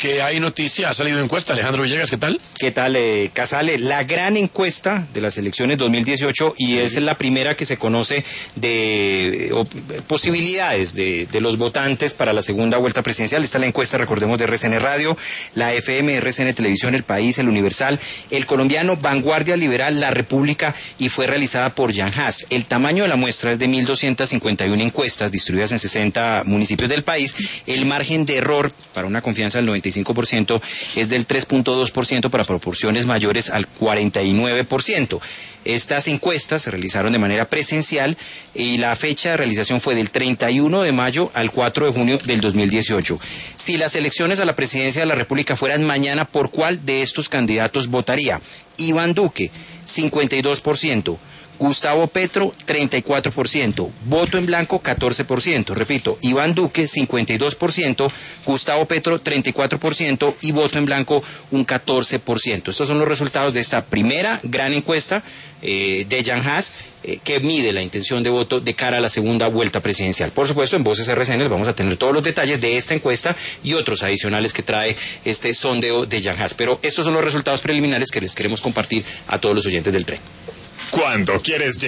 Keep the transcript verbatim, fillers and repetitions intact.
porque hay noticia, ha salido encuesta. Alejandro Villegas, ¿qué tal? ¿Qué tal, eh, Casale? La gran encuesta de las elecciones dos mil dieciocho y sí. Es la primera que se conoce de o, posibilidades de, de los votantes para la segunda vuelta presidencial. Esta es la encuesta, recordemos, de R C N Radio, la F M, R C N Televisión, El País, El Universal, El Colombiano, Vanguardia Liberal, La República, y fue realizada por Jan Haas. El tamaño de la muestra es de mil doscientas cincuenta y una encuestas distribuidas en sesenta municipios del país. El margen de error para una confianza del noventa y cinco por ciento es del tres punto dos por ciento para proporciones mayores al cuarenta y nueve por ciento. Estas encuestas se realizaron de manera presencial y la fecha de realización fue del treinta y uno de mayo al cuatro de junio del dos mil dieciocho. Si las elecciones a la presidencia de la República fueran mañana, ¿por cuál de estos candidatos votaría? Iván Duque, cincuenta y dos por ciento. Gustavo Petro, treinta y cuatro por ciento. Voto en blanco, catorce por ciento. Repito, Iván Duque, cincuenta y dos por ciento. Gustavo Petro, treinta y cuatro por ciento. Y voto en blanco, un catorce por ciento. Estos son los resultados de esta primera gran encuesta eh, de Jan Haas, eh, que mide la intención de voto de cara a la segunda vuelta presidencial. Por supuesto, en Voces R C N vamos a tener todos los detalles de esta encuesta y otros adicionales que trae este sondeo de Jan Haas. Pero estos son los resultados preliminares que les queremos compartir a todos los oyentes del tren. Cuando quieres llegar